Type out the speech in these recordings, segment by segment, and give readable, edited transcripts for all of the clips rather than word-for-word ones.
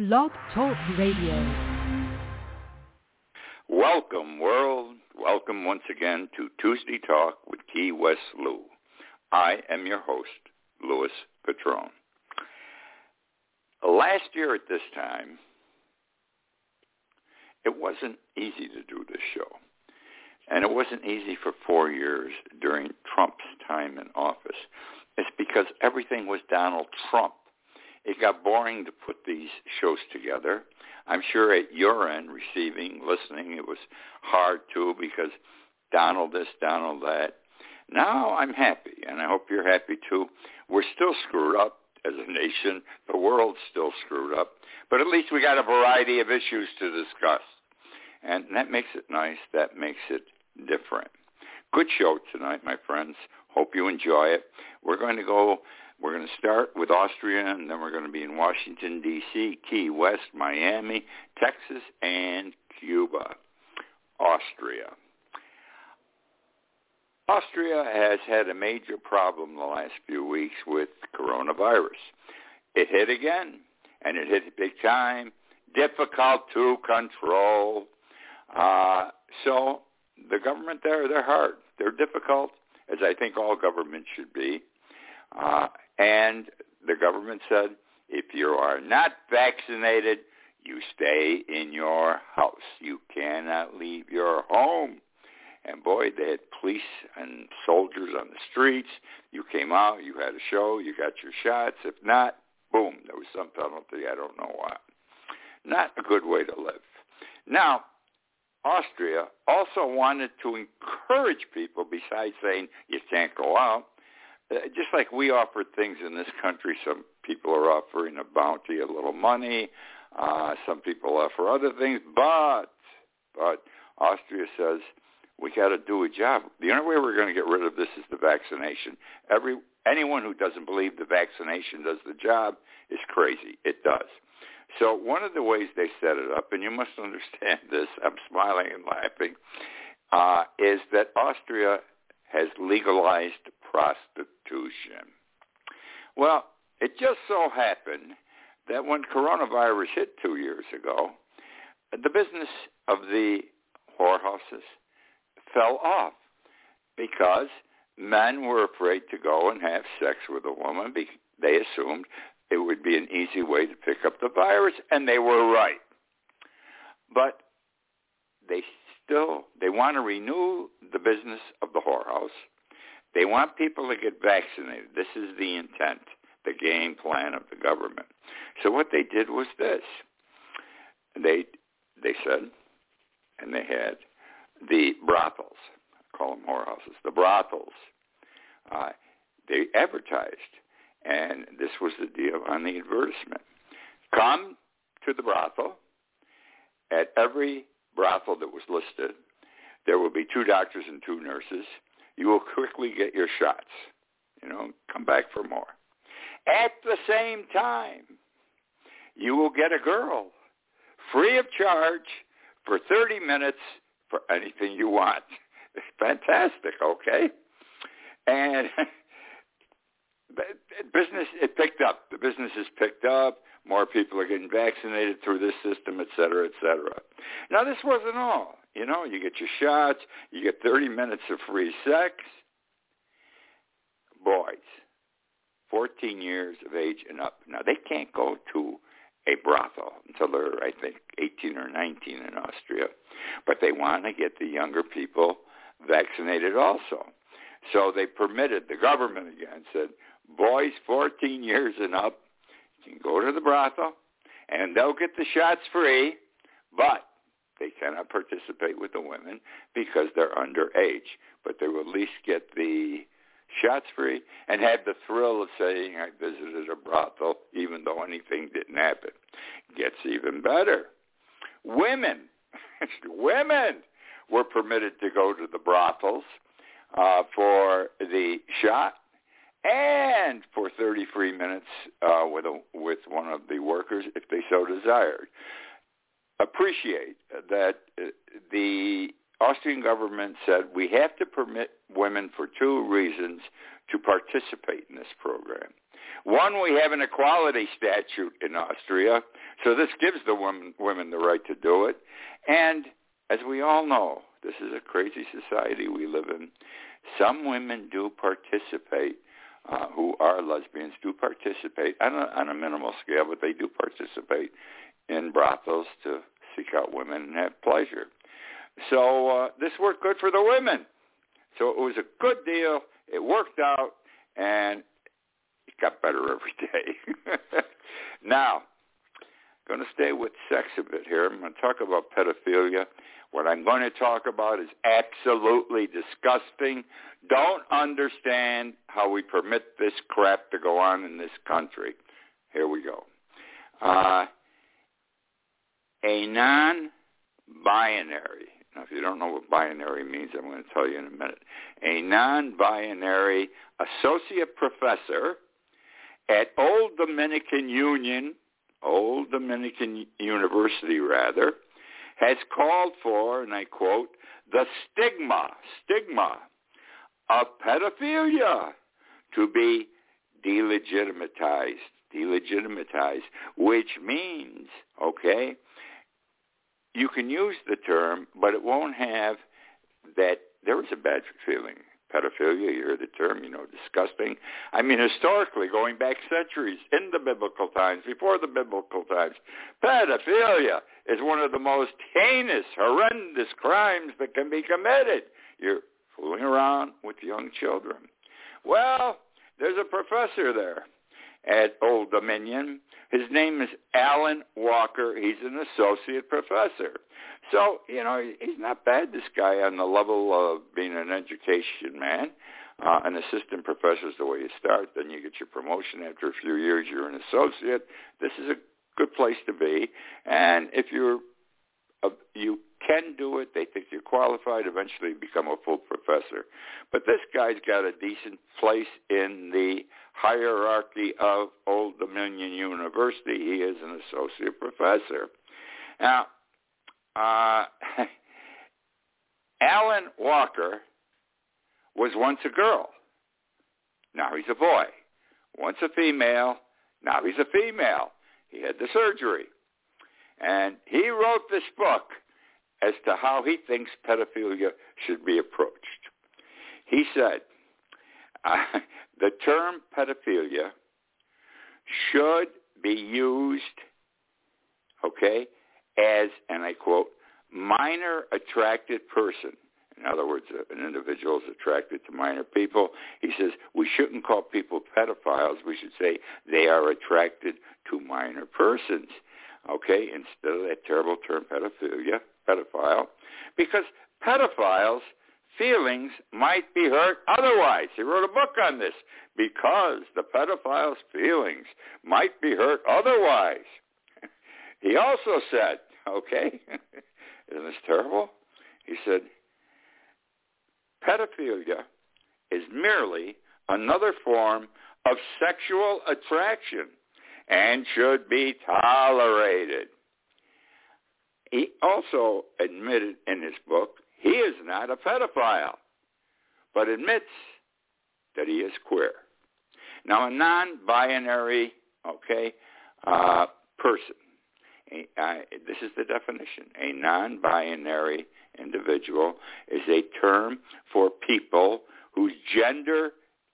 Blog Talk Radio. Welcome, world. Welcome once again to Tuesday Talk with Key West Lou. I am your host, Louis Petrone. Last year at this time, it wasn't easy to do this show. And it wasn't easy for 4 years during Trump's time in office. It's because everything was Donald Trump. It got boring to put these shows together. I'm sure at your end, receiving, listening, it was hard too because Donald this, Donald that. Now I'm happy, and I hope you're happy too. We're still screwed up as a nation. The world's still screwed up. But at least we got a variety of issues to discuss. And that makes it nice. That makes it different. Good show tonight, my friends. Hope you enjoy it. We're going to start with Austria, and then we're going to be in Washington, D.C., Key West, Miami, Texas, and Cuba. Austria. Austria has had a major problem the last few weeks with coronavirus. It hit again, and it hit big time. Difficult to control. So the government there, they're hard. They're difficult, as I think all governments should be. And the government said, if you are not vaccinated, you stay in your house. You cannot leave your home. And boy, they had police and soldiers on the streets. You came out, you had a show, you got your shots. If not, boom, there was some penalty. I don't know what. Not a good way to live. Now, Austria also wanted to encourage people, besides saying you can't go out, just like we offered things in this country. Some people are offering a bounty, a little money. Some people offer other things. But Austria says, we got to do a job. The only way we're going to get rid of this is the vaccination. Anyone who doesn't believe the vaccination does the job is crazy. It does. So one of the ways they set it up, and you must understand this, I'm smiling and laughing, is that Austria has legalized prostitution. Well, it just so happened that when coronavirus hit 2 years ago, the business of the whorehouses fell off because men were afraid to go and have sex with a woman. They assumed it would be an easy way to pick up the virus, and they were right. But they want to renew the business of the whorehouse. They want people to get vaccinated. This is the intent, the game plan of the government. So what they did was this. They said, and they had the brothels, I call them whorehouses, the brothels. They advertised. And this was the deal on the advertisement. Come to the brothel. At every brothel that was listed, there will be 2 doctors and 2 nurses. You will quickly get your shots. Come back for more. At the same time, you will get a girl free of charge for 30 minutes for anything you want. It's fantastic, okay? And business, it picked up. The business has picked up. More people are getting vaccinated through this system, et cetera, et cetera. Now, this wasn't all. You get your shots. You get 30 minutes of free sex. Boys, 14 years of age and up. Now, they can't go to a brothel until they're, I think, 18 or 19 in Austria. But they want to get the younger people vaccinated also. So they permitted, the government again said, boys 14 years and up can go to the brothel, and they'll get the shots free, but they cannot participate with the women because they're underage. But they will at least get the shots free and have the thrill of saying, I visited a brothel, even though anything didn't happen. Gets even better. Women were permitted to go to the brothels for the shot and for 30 free minutes with one of the workers if they so desired. Appreciate that the Austrian government said we have to permit women for 2 reasons to participate in this program. One, we have an equality statute in Austria, so this gives the women the right to do it. And as we all know, this is a crazy society we live in. Some women do participate, who are lesbians, do participate on a minimal scale, but they do participate in brothels to seek out women and have pleasure. So this worked good for the women. So it was a good deal. It worked out, and it got better every day. Now, I'm going to stay with sex a bit here. I'm going to talk about pedophilia. What I'm going to talk about is absolutely disgusting. Don't understand how we permit this crap to go on in this country. Here we go. A non-binary, now if you don't know what binary means, I'm going to tell you in a minute. A non-binary associate professor at Old Dominican University, has called for, and I quote, the stigma of pedophilia to be delegitimized, which means, okay, you can use the term, but it won't have that. There is a bad feeling. Pedophilia, you hear the term, disgusting. I mean, historically, going back centuries, in the biblical times, before the biblical times, pedophilia is one of the most heinous, horrendous crimes that can be committed. You're fooling around with young children. Well, there's a professor there at Old Dominion. His name is Alan Walker. He's an associate professor. So, he's not bad, this guy, on the level of being an education man. An assistant professor is the way you start. Then you get your promotion. After a few years, you're an associate. This is a good place to be. And if you can do it, they think you're qualified, eventually become a full professor. But this guy's got a decent place in the hierarchy of Old Dominion University. He is an associate professor. Now, Alan Walker was once a girl. Now he's a boy. Once a female. Now he's a female. He had the surgery. And he wrote this book as to how he thinks pedophilia should be approached. He said, the term pedophilia should be used, as, and I quote, minor attracted person. In other words, an individual is attracted to minor people. He says we shouldn't call people pedophiles. We should say they are attracted to minor persons, instead of that terrible term pedophile, because pedophiles' feelings might be hurt otherwise. He wrote a book on this, because the pedophile's feelings might be hurt otherwise. He also said, isn't this terrible? He said, pedophilia is merely another form of sexual attraction and should be tolerated. He also admitted in his book he is not a pedophile, but admits that he is queer. Now, a non-binary, person. This is the definition. A non-binary individual is a term for people whose gender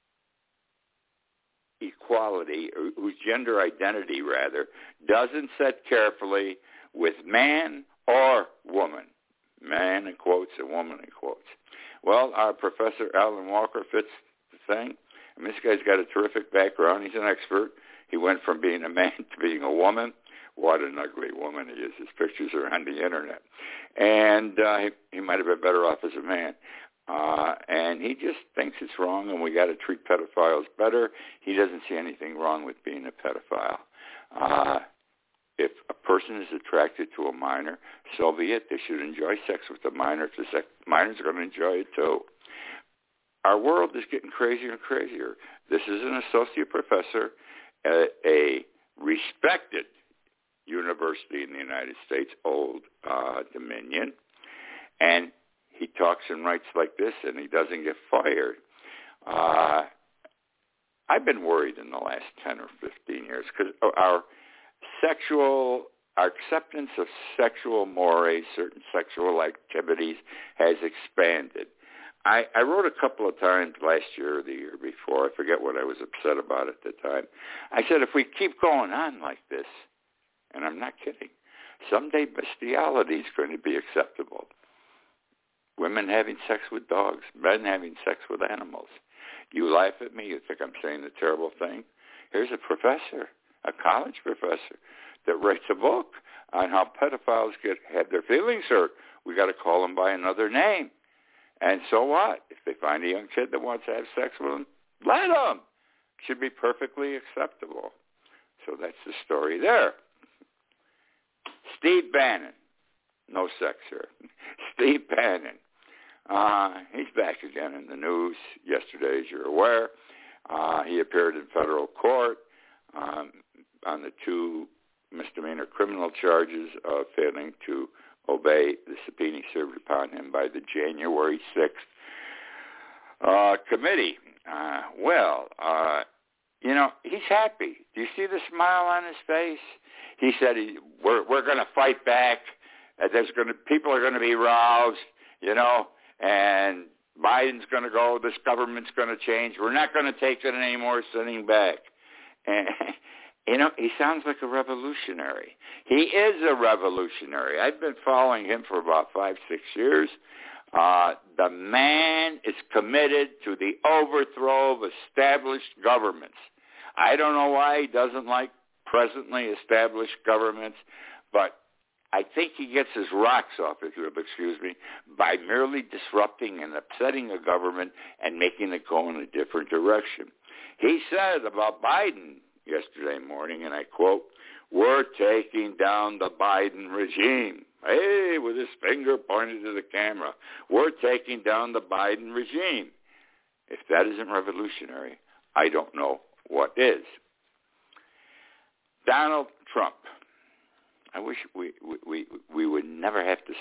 equality, or whose gender identity, doesn't set carefully with man or woman. Man in quotes and woman in quotes. Well, our Professor Alan Walker fits the thing. I mean, this guy's got a terrific background. He's an expert. He went from being a man to being a woman. What an ugly woman he is. His pictures are on the Internet. And he might have been better off as a man. And he just thinks it's wrong, and we got to treat pedophiles better. He doesn't see anything wrong with being a pedophile. If a person is attracted to a minor, so be it. They should enjoy sex with the minor. The minor's going to enjoy it too. Our world is getting crazier and crazier. This is an associate professor at a respected university in the United States, Old Dominion, and he talks and writes like this, and he doesn't get fired. I've been worried in the last 10 or 15 years because our acceptance of sexual mores, certain sexual activities, has expanded. I wrote a couple of times last year or the year before, I forget what I was upset about at the time. I said, if we keep going on like this, and I'm not kidding, someday bestiality is going to be acceptable. Women having sex with dogs, men having sex with animals. You laugh at me, you think I'm saying a terrible thing. Here's a professor, a college professor, that writes a book on how pedophiles have their feelings hurt. We got to call them by another name. And so what? If they find a young kid that wants to have sex with them, let them. Should be perfectly acceptable. So that's the story there. Steve Bannon. No sex here. Steve Bannon. He's back again in the news yesterday, as you're aware. He appeared in federal court on the 2 misdemeanor criminal charges of failing to obey the subpoena served upon him by the January 6th committee. He's happy. Do you see the smile on his face? He said, we're going to fight back. People are going to be roused, and Biden's going to go, this government's going to change. We're not going to take it anymore sitting back. And, he sounds like a revolutionary. He is a revolutionary. I've been following him for about 5-6 years. The man is committed to the overthrow of established governments. I don't know why he doesn't like presently established governments, but I think he gets his rocks off, if you'll excuse me, by merely disrupting and upsetting a government and making it go in a different direction. He said about Biden yesterday morning, and I quote, "We're taking down the Biden regime." Hey, with his finger pointed to the camera. We're taking down the Biden regime. If that isn't revolutionary, I don't know what is. Donald Trump. I wish we would never have to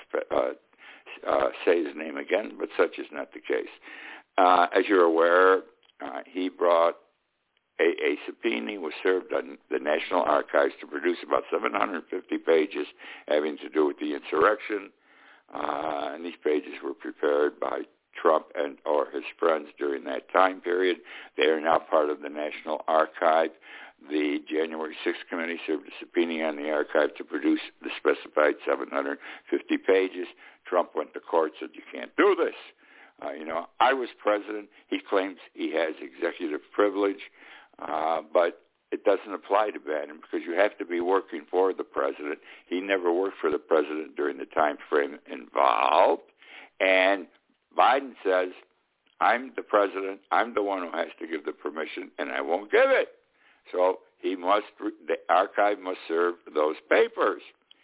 say his name again, but such is not the case. As you're aware, he brought a subpoena was served on the National Archives to produce about 750 pages having to do with the insurrection. And these pages were prepared by Trump and or his friends during that time period. They are now part of the National Archive. The January 6th committee served a subpoena on the archive to produce the specified 750 pages. Trump went to court, said, you can't do this. I was president. He claims he has executive privilege, but it doesn't apply to Bannon because you have to be working for the president. He never worked for the president during the time frame involved. And Biden says, I'm the president. I'm the one who has to give the permission, and I won't give it. So the archive must serve those papers.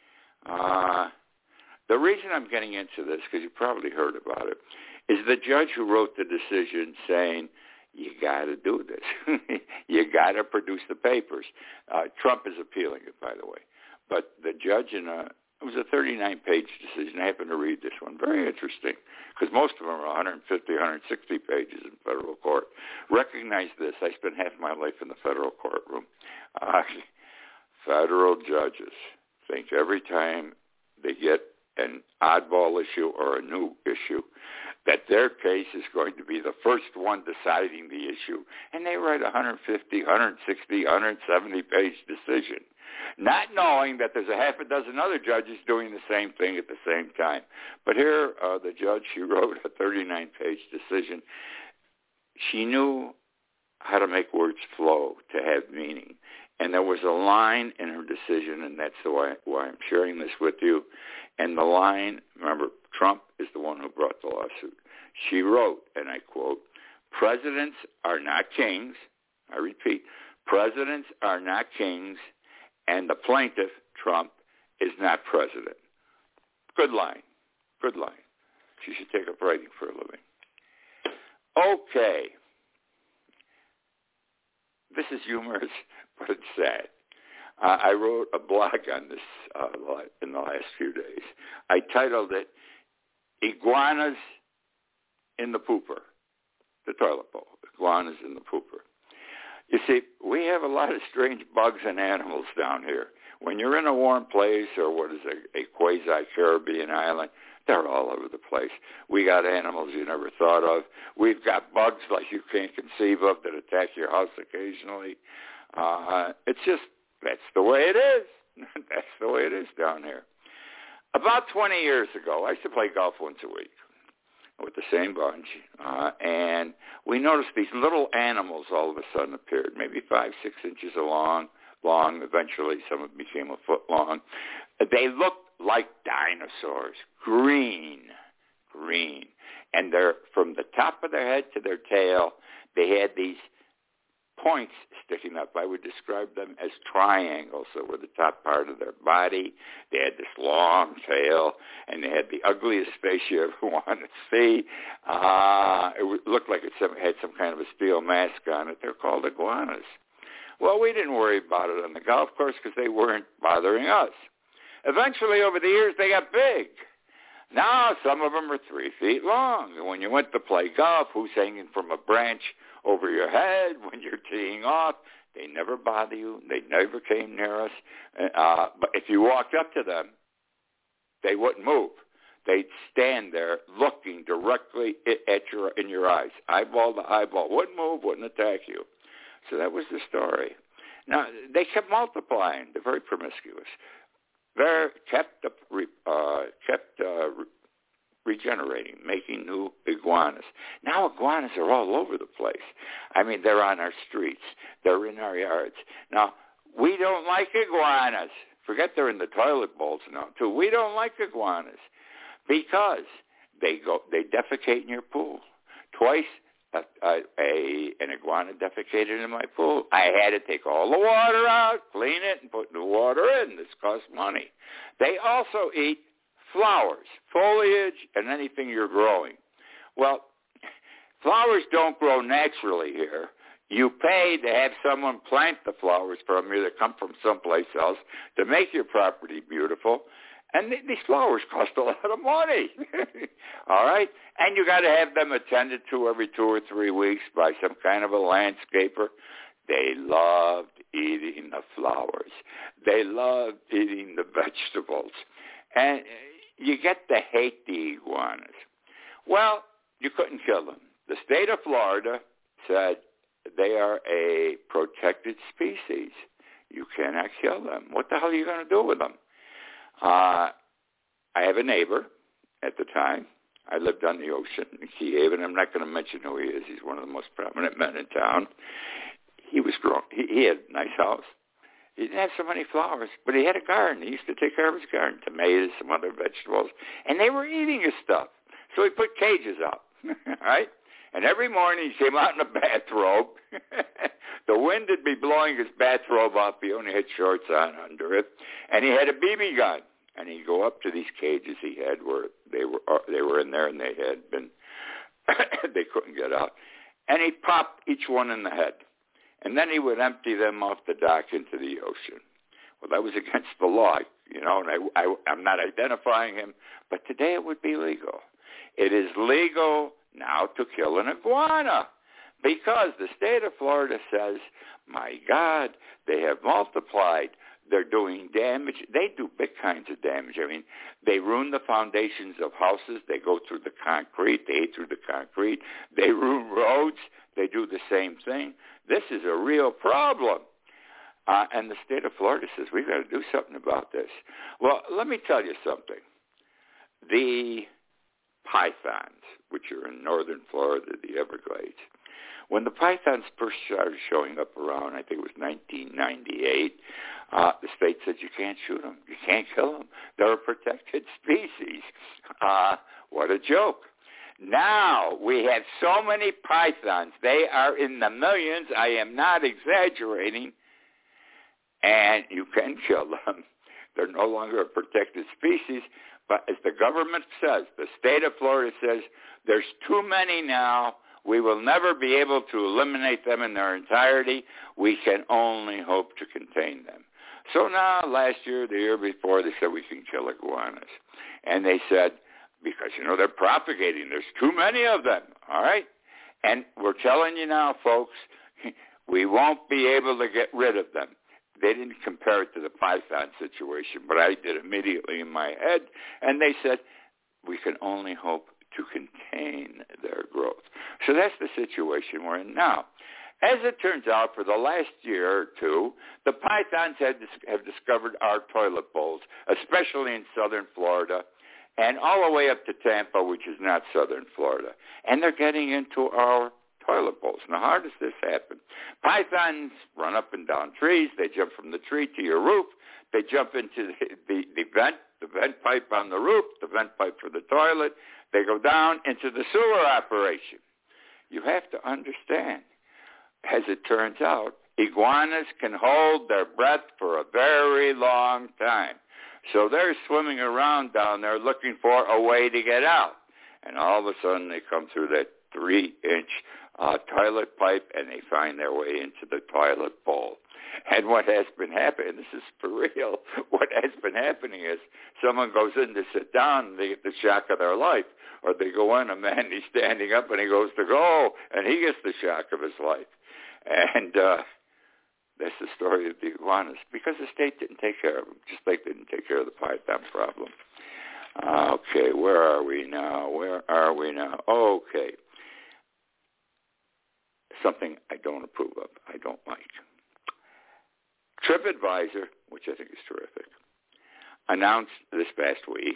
The reason I'm getting into this, because you probably heard about it, is the judge who wrote the decision saying, you got to do this. You got to produce the papers. Trump is appealing it, by the way. But the judge it was a 39-page decision. I happened to read this one. Very interesting, because most of them are 150, 160 pages in federal court. Recognize this. I spent half my life in the federal courtroom. Federal judges think every time they get an oddball issue or a new issue that their case is going to be the first one deciding the issue. And they write 150, 160, 170-page decision, not knowing that there's a half a dozen other judges doing the same thing at the same time. But here, the judge, she wrote a 39-page decision. She knew how to make words flow, to have meaning. And there was a line in her decision, and that's why I'm sharing this with you. And the line, remember, Trump is the one who brought the lawsuit. She wrote, and I quote, presidents are not kings. I repeat, presidents are not kings, and the plaintiff, Trump, is not president. Good line. Good line. She should take up writing for a living. Okay. This is humorous, but it's sad. I wrote a blog on this in the last few days. I titled it, Iguanas in the Pooper, the toilet bowl, Iguanas in the Pooper. You see, we have a lot of strange bugs and animals down here. When you're in a warm place or what is a quasi-Caribbean island, they're all over the place. We got animals you never thought of. We've got bugs like you can't conceive of that attack your house occasionally. It's just, that's the way it is. That's the way it is down here. About 20 years ago, I used to play golf once a week with the same bunch, and we noticed these little animals all of a sudden appeared, maybe 5-6 inches long. Eventually, some of them became a foot long. They looked like dinosaurs, green, and they're from the top of their head to their tail. They had these points sticking up. I would describe them as triangles that were the top part of their body. They had this long tail, and they had the ugliest face you ever wanted to see. It looked like it had some kind of a steel mask on it. They're called iguanas. Well, we didn't worry about it on the golf course because they weren't bothering us. Eventually, over the years, they got big. Now, some of them are 3 feet long. And when you went to play golf, who's hanging from a branch over your head when you're teeing off? They never bother you. They never came near us. But if you walked up to them, they wouldn't move. They'd stand there looking directly in your eyes, eyeball to eyeball. Wouldn't move, wouldn't attack you. So that was the story. Now, they kept multiplying. They're very promiscuous. They're kept regenerating, making new iguanas. Now iguanas are all over the place. I mean, they're on our streets. They're in our yards. Now, we don't like iguanas. Forget they're in the toilet bowls now, too. We don't like iguanas because they defecate in your pool. Twice an iguana defecated in my pool. I had to take all the water out, clean it, and put new water in. This costs money. They also eat flowers, foliage, and anything you're growing. Well, flowers don't grow naturally here. You pay to have someone plant the flowers from you that come from someplace else to make your property beautiful. And these flowers cost a lot of money, all right? And you got to have them attended to every 2 or 3 weeks by some kind of a landscaper. They loved eating the flowers. They loved eating the vegetables. And you get to hate the iguanas. Well, you couldn't kill them. The state of Florida said they are a protected species. You cannot kill them. What the hell are you going to do with them? I have a neighbor at the time. I lived on the ocean in Key Haven. I'm not going to mention who he is. He's one of the most prominent men in town. He was grown. He had a nice house. He didn't have so many flowers, but he had a garden. He used to take care of his garden, tomatoes, some other vegetables, and they were eating his stuff. So he put cages up, right? And every morning he came out in a bathrobe. The wind would be blowing his bathrobe off. He only had shorts on under it. And he had a BB gun. And he'd go up to these cages he had where they were in there and they had been, they couldn't get out. And he'd pop each one in the head. And then he would empty them off the dock into the ocean. Well, that was against the law, and I'm not identifying him. But today it would be legal. It is legal now to kill an iguana because the state of Florida says, my God, they have multiplied. They're doing damage. They do big kinds of damage. I mean, they ruin the foundations of houses. They go through the concrete. They eat through the concrete. They ruin roads. They do the same thing. This is a real problem. And the state of Florida says, we've got to do something about this. Well, let me tell you something. The pythons, which are in northern Florida, the Everglades, when the pythons first started showing up around, I think it was 1998, the state said you can't shoot them. You can't kill them. They're a protected species. What a joke. Now we have so many pythons. They are in the millions. I am not exaggerating. And you can kill them. They're no longer a protected species. But as the government says, the state of Florida says, there's too many now. We will never be able to eliminate them in their entirety. We can only hope to contain them. So now, last year, the year before, they said we can kill iguanas. And they said, because, they're propagating. There's too many of them, all right? And we're telling you now, folks, We won't be able to get rid of them. They didn't compare it to the python situation, but I did immediately in my head, and they said, we can only hope to contain their growth. So that's the situation we're in now. As it turns out, for the last year or two, the pythons have discovered our toilet bowls, especially in southern Florida, and all the way up to Tampa, which is not southern Florida. And they're getting into our toilet bowls. Now, how does this happen? Pythons run up and down trees. They jump from the tree to your roof. They jump into the vent pipe on the roof, the vent pipe for the toilet. They go down into the sewer operation. You have to understand, as it turns out, iguanas can hold their breath for a very long time. So they're swimming around down there looking for a way to get out. And all of a sudden they come through that 3-inch toilet pipe and they find their way into the toilet bowl. And what has been happening, this is for real, what has been happening is someone goes in to sit down and they get the shock of their life. Or they go in, a man, he's standing up and he goes to go, and he gets the shock of his life. And that's the story of the iguanas, because the state didn't take care of them, just like they didn't take care of the python problem. Okay, where are we now? Okay. Something I don't approve of, I don't like. TripAdvisor, which I think is terrific, announced this past week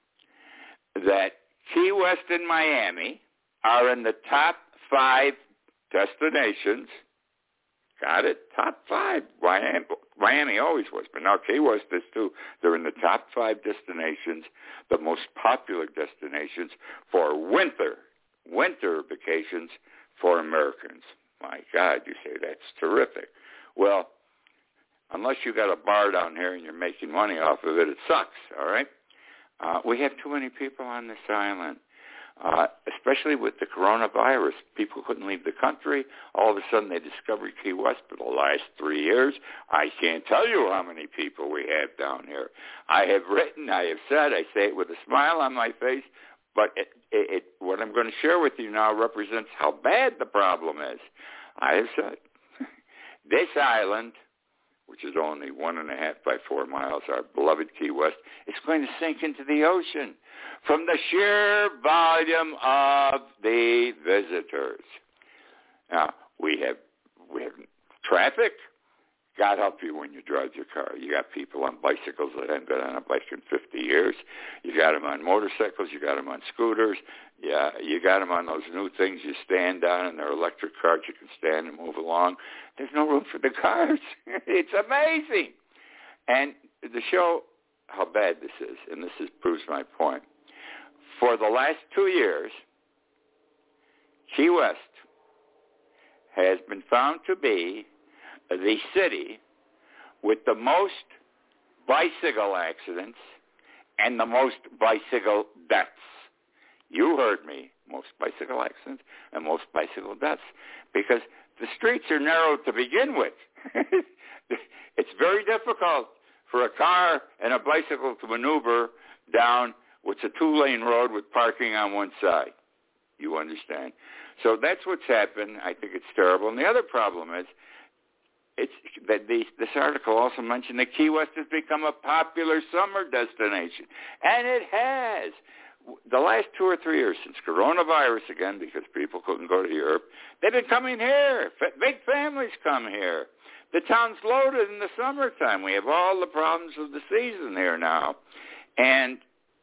that Key West and Miami are in the top 5 destinations. Got it? Top 5. Miami always was, but now Key West is too. They're in the top 5 destinations, the most popular destinations for winter vacations for Americans. My God, you say that's terrific. Well, unless you got a bar down here and you're making money off of it, it sucks, all right? We have too many people on this island, especially with the coronavirus. People couldn't leave the country. All of a sudden they discovered Key West for the last 3 years. I can't tell you how many people we have down here. I have written, I have said, I say it with a smile on my face, but what I'm going to share with you now represents how bad the problem is. I have said, this island, which is only 1.5 by 4 miles, our beloved Key West, is going to sink into the ocean from the sheer volume of the visitors. Now, we have traffic. God help you when you drive your car. You got people on bicycles that haven't been on a bike in 50 years. You got them on motorcycles. You got them on scooters. Yeah, you got them on those new things you stand on, and they're electric cars. You can stand and move along. There's no room for the cars. It's amazing. And to show how bad this is, and this proves my point, for the last 2 years, Key West has been found to be the city with the most bicycle accidents and the most bicycle deaths. You heard me, most bicycle accidents and most bicycle deaths, because the streets are narrow to begin with. It's very difficult for a car and a bicycle to maneuver down what's a 2-lane road with parking on one side. You understand? So that's what's happened. I think it's terrible. And the other problem is, this article also mentioned that Key West has become a popular summer destination. And it has. The last 2 or 3 years, since coronavirus again, because people couldn't go to Europe, they've been coming here. Big families come here. The town's loaded in the summertime. We have all the problems of the season here now. And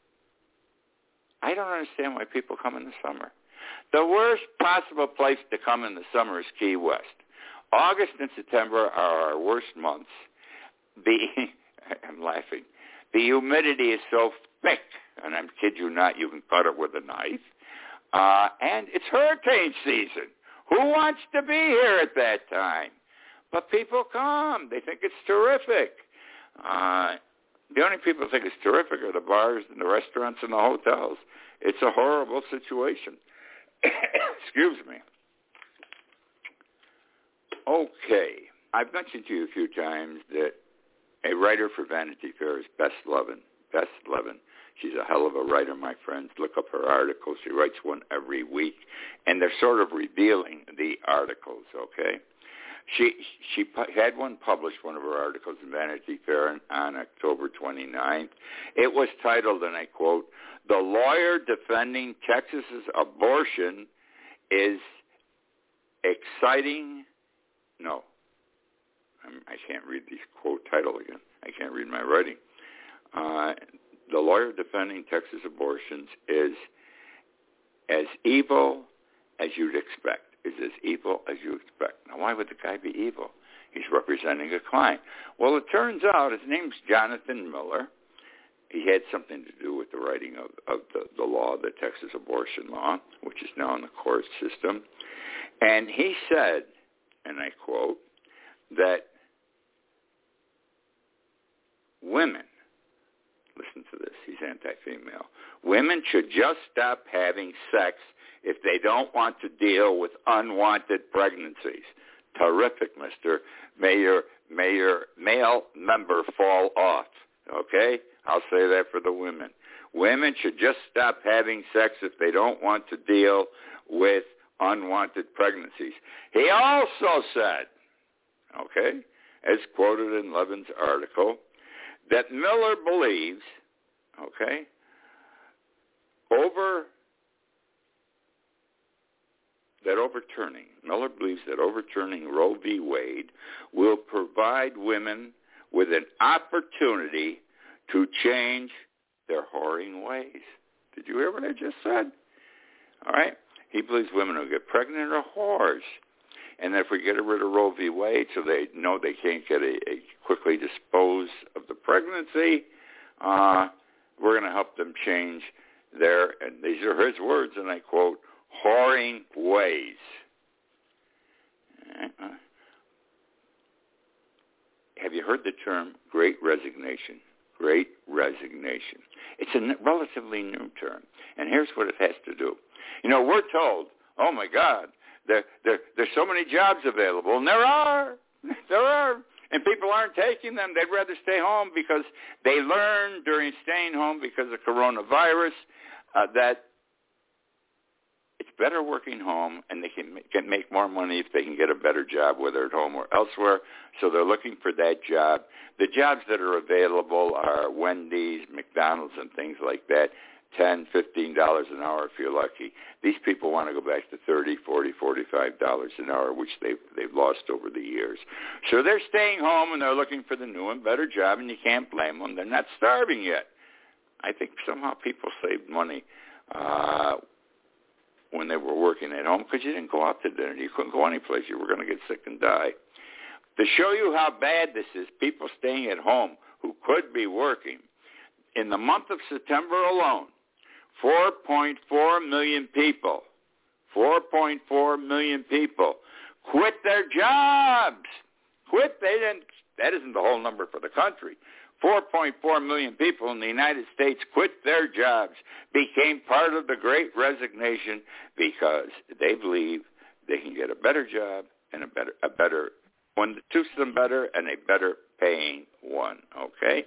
I don't understand why people come in the summer. The worst possible place to come in the summer is Key West. August and September are our worst months. I'm laughing. The humidity is so thick, and I kid you not, you can cut it with a knife. And it's hurricane season. Who wants to be here at that time? But people come. They think it's terrific. The only people who think it's terrific are the bars and the restaurants and the hotels. It's a horrible situation. Excuse me. Okay. I've mentioned to you a few times that a writer for Vanity Fair is Bess Levin. Bess Levin. She's a hell of a writer, my friends. Look up her articles. She writes one every week, and they're sort of revealing the articles, okay? She had one published, one of her articles in Vanity Fair on October 29th. It was titled, and I quote, "The lawyer defending Texas's abortion is exciting." No, I can't read the quote title again. I can't read my writing. The lawyer defending Texas abortions is as evil as you'd expect. Is as evil as you expect. Now, why would the guy be evil? He's representing a client. Well, it turns out his name's Jonathan Miller. He had something to do with the writing of the law, the Texas abortion law, which is now in the court system. And he said, and I quote, that women, listen to this, he's anti-female, women should just stop having sex if they don't want to deal with unwanted pregnancies. Terrific, mister. May your male member fall off, okay? I'll say that for the women. Women should just stop having sex if they don't want to deal with unwanted pregnancies. He also said, okay, as quoted in Levin's article, that Miller believes, okay, Miller believes that overturning Roe v. Wade will provide women with an opportunity to change their whoring ways. Did you hear what I just said? All right. He believes women who get pregnant are whores. And if we get rid of Roe v. Wade so they know they can't get quickly dispose of the pregnancy, we're going to help them change their, and these are his words, and I quote, whoring ways. Have you heard the term Great Resignation? Great Resignation. It's a relatively new term, and here's what it has to do. You know, we're told, oh my God, there's so many jobs available, and there are, and people aren't taking them. They'd rather stay home because they learned during staying home because of coronavirus that it's better working home, and they can make more money if they can get a better job, whether at home or elsewhere. So they're looking for that job. The jobs that are available are Wendy's, McDonald's, and things like that. $10, $15 an hour if you're lucky. These people want to go back to $30, $40, $45 an hour, which they've lost over the years. So they're staying home and they're looking for the new and better job, and you can't blame them. They're not starving yet. I think somehow people saved money when they were working at home because you didn't go out to dinner. You couldn't go anyplace. You were going to get sick and die. To show you how bad this is, people staying at home who could be working, in the month of September alone, 4.4 million people quit their jobs. That isn't the whole number for the country. 4.4 million people in the United States quit their jobs, became part of the Great Resignation because they believe they can get a better job and a better one that suits them better and a better paying one, okay?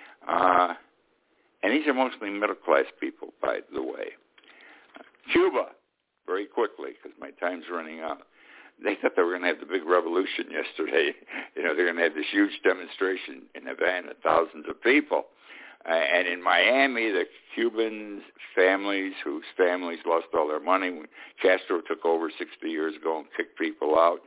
And these are mostly middle-class people, by the way. Cuba, very quickly, because my time's running out. They thought they were going to have the big revolution yesterday. You know, they're going to have this huge demonstration in Havana, thousands of people. And in Miami, the Cuban families whose families lost all their money when Castro took over 60 years ago and kicked people out,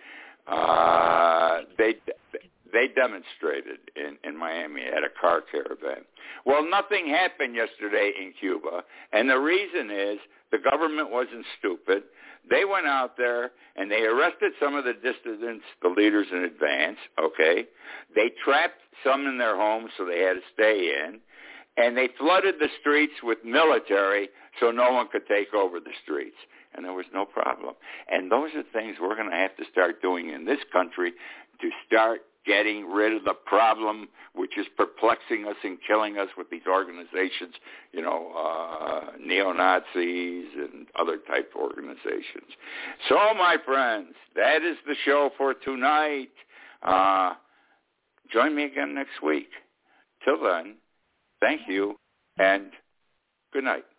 they demonstrated in Miami at a car caravan. Well, nothing happened yesterday in Cuba, and the reason is the government wasn't stupid. They went out there and they arrested some of the dissidents, the leaders in advance, okay? They trapped some in their homes so they had to stay in, and they flooded the streets with military so no one could take over the streets. And there was no problem. And those are things we're going to have to start doing in this country to start getting rid of the problem which is perplexing us and killing us with these organizations, you know, neo-Nazis and other type organizations. So, my friends, that is the show for tonight. Join me again next week. Till then, thank you and good night.